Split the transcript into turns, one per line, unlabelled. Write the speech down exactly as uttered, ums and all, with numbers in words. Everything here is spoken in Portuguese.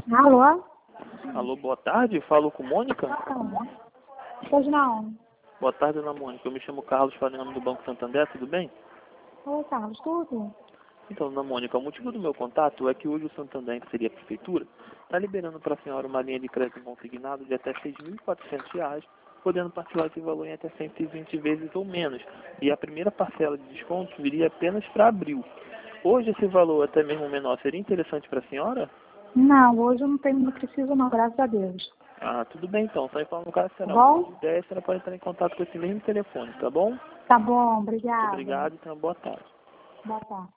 Alô?
Alô, boa tarde. Falo com Mônica?
Pois não.
Boa tarde, Ana Mônica. Eu me chamo Carlos, falo em nome do Banco Santander, tudo bem?
Oi, Carlos, tudo?
Então, Ana Mônica, o motivo do meu contato é que hoje o Santander, que seria a prefeitura, está liberando para a senhora uma linha de crédito consignado de até seis mil e quatrocentos reais, podendo parcelar esse valor em até cento e vinte vezes ou menos. E a primeira parcela de desconto viria apenas para abril. Hoje esse valor, até mesmo menor, seria interessante para a senhora?
Não, hoje eu não tenho, não preciso não, graças a Deus.
Ah, tudo bem então. Só informando no caso,
Tá
será uma
bom?
ideia, a senhora pode entrar em contato com esse mesmo telefone, tá bom?
Tá bom,
Muito
obrigada.
obrigado e tenha uma boa tarde.
Boa tarde.